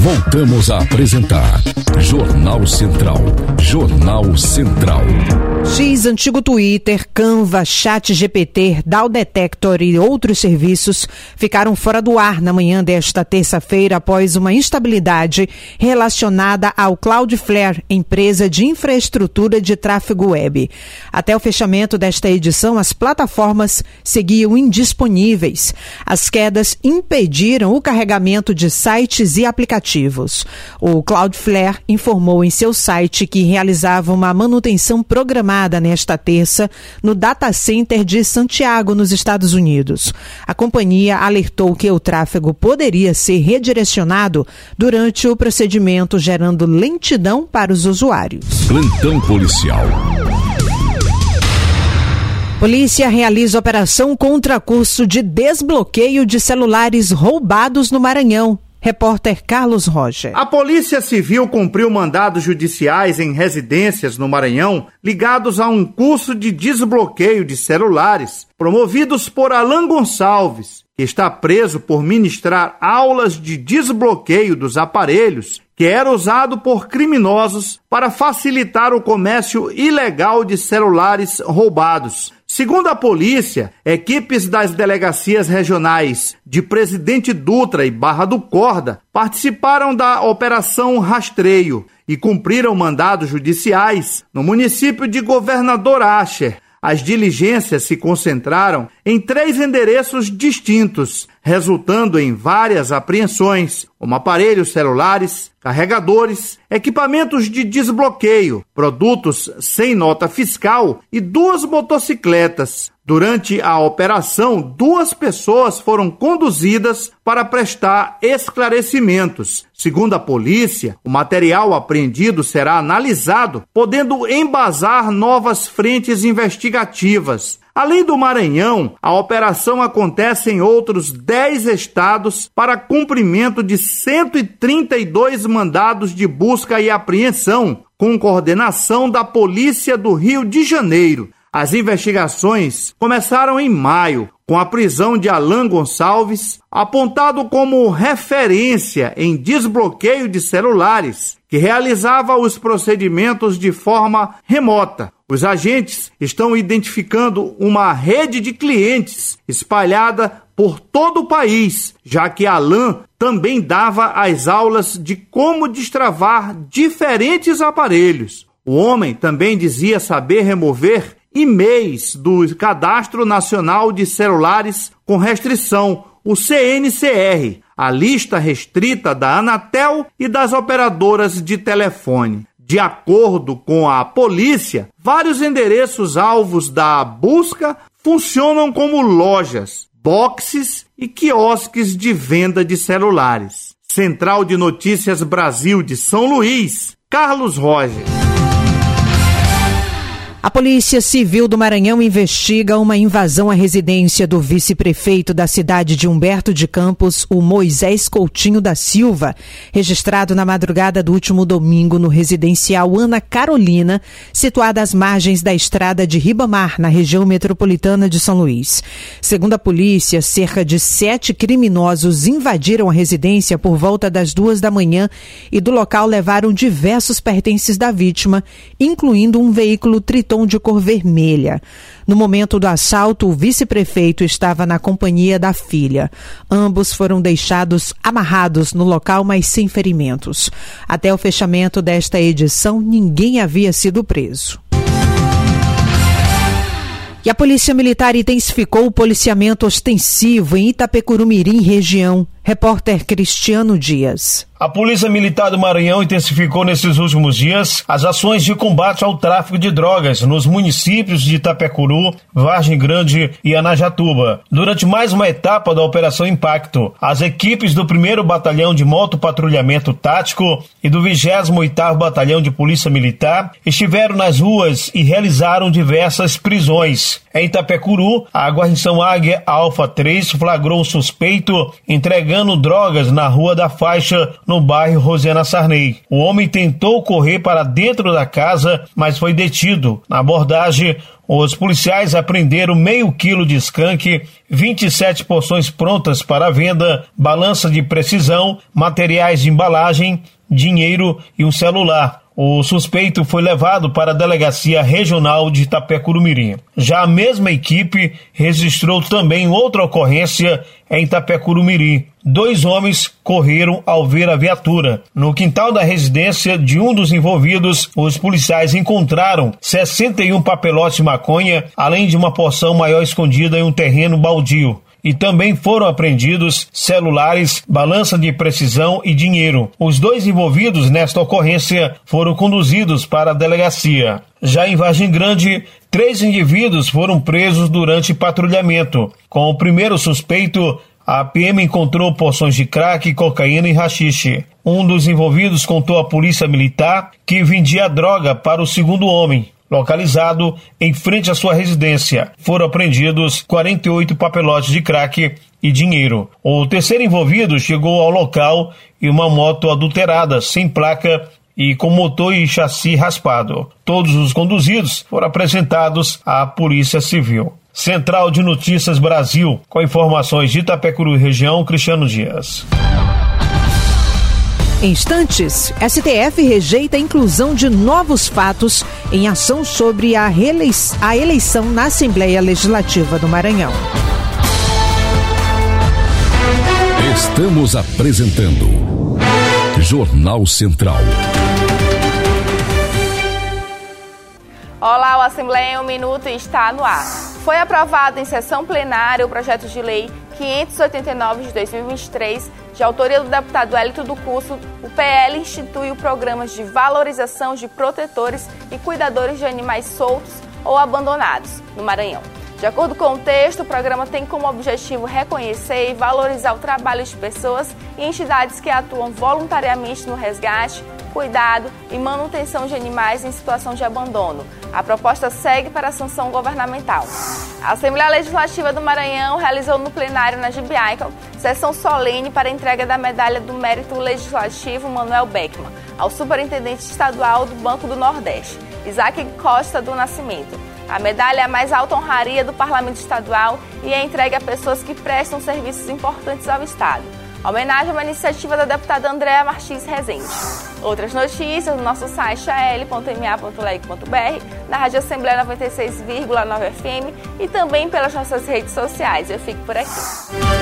Voltamos a apresentar Jornal Central. Jornal Central. X, antigo Twitter, Canva, ChatGPT, DAO-Detector e outros serviços ficaram fora do ar na manhã desta terça-feira após uma instabilidade relacionada ao Cloudflare, empresa de infraestrutura de tráfego web. Até o fechamento desta edição, as plataformas seguiam indisponíveis. As quedas impediram o carregamento de sites e aplicativos. O Cloudflare informou em seu site que realizava uma manutenção programada nesta terça no data center de Santiago, nos Estados Unidos. A companhia alertou que o tráfego poderia ser redirecionado durante o procedimento, gerando lentidão para os usuários. Plantão policial. Polícia realiza operação contra curso de desbloqueio de celulares roubados no Maranhão. Repórter Carlos Roger. A Polícia Civil cumpriu mandados judiciais em residências no Maranhão ligados a um curso de desbloqueio de celulares promovidos por Alan Gonçalves, que está preso por ministrar aulas de desbloqueio dos aparelhos que era usado por criminosos para facilitar o comércio ilegal de celulares roubados. Segundo a polícia, equipes das delegacias regionais de Presidente Dutra e Barra do Corda participaram da Operação Rastreio e cumpriram mandados judiciais no município de Governador Ascher. As diligências se concentraram em 3 endereços distintos, resultando em várias apreensões, como aparelhos celulares, carregadores, equipamentos de desbloqueio, produtos sem nota fiscal e 2 motocicletas. Durante a operação, 2 pessoas foram conduzidas para prestar esclarecimentos. Segundo a polícia, o material apreendido será analisado, podendo embasar novas frentes investigativas. Além do Maranhão, a operação acontece em outros 10 estados para cumprimento de 132 mandados de busca e apreensão, com coordenação da Polícia do Rio de Janeiro. As investigações começaram em maio, com a prisão de Alan Gonçalves, apontado como referência em desbloqueio de celulares, que realizava os procedimentos de forma remota. Os agentes estão identificando uma rede de clientes espalhada por todo o país, já que Alan também dava as aulas de como destravar diferentes aparelhos. O homem também dizia saber remover e-mails do Cadastro Nacional de Celulares com Restrição, o CNCR, a lista restrita da Anatel e das operadoras de telefone. De acordo com a polícia, vários endereços alvos da busca funcionam como lojas, boxes e quiosques de venda de celulares. Central de Notícias Brasil de São Luís, Carlos Roger. A Polícia Civil do Maranhão investiga uma invasão à residência do vice-prefeito da cidade de Humberto de Campos, o Moisés Coutinho da Silva, registrado na madrugada do último domingo no residencial Ana Carolina, situada às margens da estrada de Ribamar, na região metropolitana de São Luís. Segundo a polícia, cerca de 7 criminosos invadiram a residência por volta das 2 da manhã e do local levaram diversos pertences da vítima, incluindo um veículo Triton de cor vermelha. No momento do assalto, o vice-prefeito estava na companhia da filha. Ambos foram deixados amarrados no local, mas sem ferimentos. Até o fechamento desta edição, ninguém havia sido preso. E a Polícia Militar intensificou o policiamento ostensivo em Itapecurumirim, região. Repórter Cristiano Dias. A Polícia Militar do Maranhão intensificou nesses últimos dias as ações de combate ao tráfico de drogas nos municípios de Itapecuru, Vargem Grande e Anajatuba. Durante mais uma etapa da Operação Impacto, as equipes do 1º Batalhão de Motopatrulhamento Tático e do 28º Batalhão de Polícia Militar estiveram nas ruas e realizaram diversas prisões. Em Itapecuru, a guarnição Águia Alfa 3 flagrou um suspeito entregando entregando drogas na Rua da Faixa, no bairro Rosiana Sarney. O homem tentou correr para dentro da casa, mas foi detido. Na abordagem, os policiais apreenderam meio quilo de skunk, 27 porções prontas para venda, balança de precisão, materiais de embalagem, dinheiro e um celular. O suspeito foi levado para a Delegacia Regional de Itapecuru-Mirim. Já a mesma equipe registrou também outra ocorrência em Itapecuru-Mirim. 2 homens correram ao ver a viatura. No quintal da residência de um dos envolvidos, os policiais encontraram 61 papelotes de maconha, além de uma porção maior escondida em um terreno baldio. E também foram apreendidos celulares, balança de precisão e dinheiro. Os 2 envolvidos nesta ocorrência foram conduzidos para a delegacia. Já em Vargem Grande, 3 indivíduos foram presos durante patrulhamento. Com o primeiro suspeito, a PM encontrou porções de crack, cocaína e haxixe. Um dos envolvidos contou à polícia militar que vendia droga para o segundo homem. Localizado em frente à sua residência, foram apreendidos 48 papelotes de crack e dinheiro. O terceiro envolvido chegou ao local em uma moto adulterada, sem placa e com motor e chassi raspado. Todos os conduzidos foram apresentados à Polícia Civil. Central de Notícias Brasil, com informações de Itapecuru e região, Cristiano Dias. Em instantes, STF rejeita a inclusão de novos fatos em ação sobre a eleição na Assembleia Legislativa do Maranhão. Estamos apresentando Jornal Central. Olá, o Assembleia em 1 Minuto está no ar. Foi aprovado em sessão plenária o projeto de lei 589 de 2023, de autoria do deputado Hélito do Curso. O PL institui o programa de valorização de protetores e cuidadores de animais soltos ou abandonados no Maranhão. De acordo com o texto, o programa tem como objetivo reconhecer e valorizar o trabalho de pessoas e entidades que atuam voluntariamente no resgate, cuidado e manutenção de animais em situação de abandono. A proposta segue para a sanção governamental. A Assembleia Legislativa do Maranhão realizou no plenário na Gibiaica sessão solene para a entrega da Medalha do Mérito Legislativo Manuel Beckman ao Superintendente Estadual do Banco do Nordeste, Isaac Costa do Nascimento. A medalha é a mais alta honraria do Parlamento Estadual e é entregue a pessoas que prestam serviços importantes ao Estado. A homenagem é uma iniciativa da deputada Andréa Martins Rezende. Outras notícias no nosso site al.ma.leg.br, na Rádio Assembleia 96,9 FM e também pelas nossas redes sociais. Eu fico por aqui.